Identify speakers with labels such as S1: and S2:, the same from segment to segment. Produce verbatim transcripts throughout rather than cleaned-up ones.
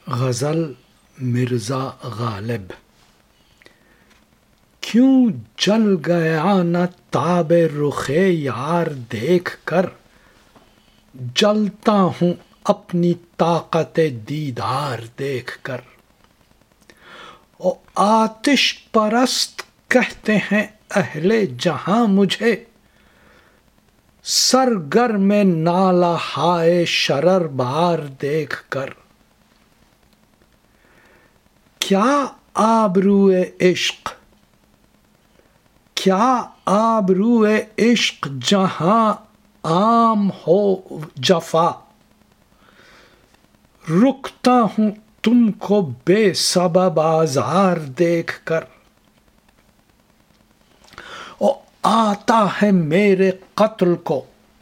S1: غزل مرزا غالب۔ کیوں جل گیا نہ تاب رخ یار دیکھ کر، جلتا ہوں اپنی طاقت دیدار دیکھ کر۔ او آتش پرست کہتے ہیں اہل جہاں مجھے، سرگرم نالہ ہائے شرر بار دیکھ کر۔ کیا آبروئے عشق کیا آبروئے عشق جہاں عام ہو جفا، رکتا ہوں تم کو بے سبب آزار دیکھ کر۔ او آتا ہے میرے قتل کو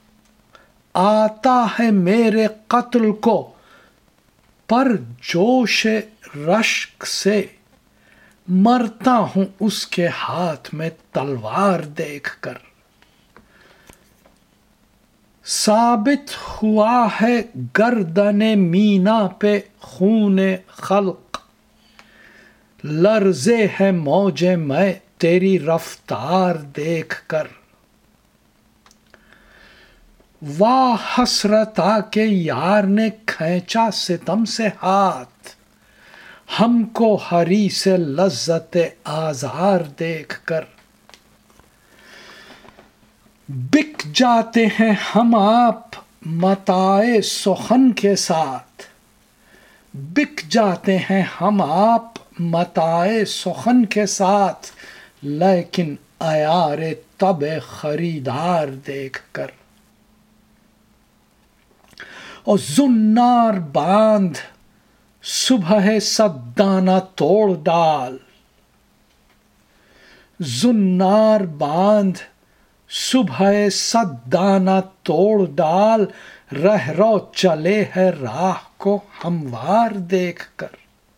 S1: آتا ہے میرے قتل کو پر جوش رشک سے، مرتا ہوں اس کے ہاتھ میں تلوار دیکھ کر۔ ثابت ہوا ہے گردن مینا پہ خون خلق، لرزے ہے موج میں تیری رفتار دیکھ کر۔ واہ حسرتا کہ یار نے کھینچا ستم سے ہاتھ، ہم کو ہری سے لذت آزار دیکھ کر۔ بک جاتے ہیں ہم آپ متاع سخن کے ساتھ، بک جاتے ہیں ہم آپ متاع سخن کے ساتھ، لیکن عیار طبع خریدار دیکھ کر۔ اور زنار باندھ صبح صدانہ توڑ ڈال، زنار باندھ صبح صدانہ توڑ ڈال، رہ رو چلے ہے راہ کو ہموار دیکھ کر۔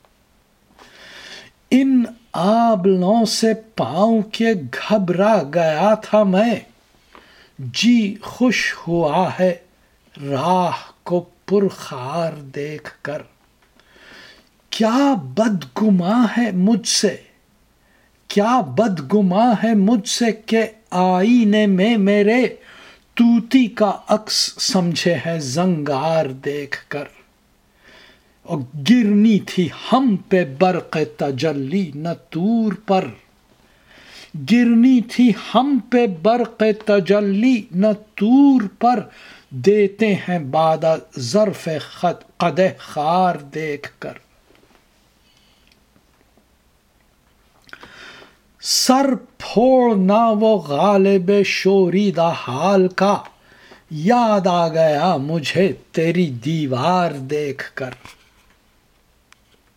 S1: ان آبلوں سے پاؤں کے گھبرا گیا تھا میں، جی خوش ہوا ہے راہ کو پرخار دیکھ کر۔ کیا بدگماں ہے مجھ سے کیا بدگماں ہے مجھ سے کہ آئینے میں میرے طوطی کا عکس سمجھے ہے زنگار دیکھ کر۔ اور گرنی تھی ہم پہ برق تجلی نہ طور پر، گرنی تھی ہم پہ برق تجلی نہ طور پر، دیتے ہیں بعد ظرف قدح خار دیکھ کر۔ سر پھوڑنا وہ غالب شوریدہ حال کا، یاد آ گیا مجھے تیری دیوار دیکھ کر۔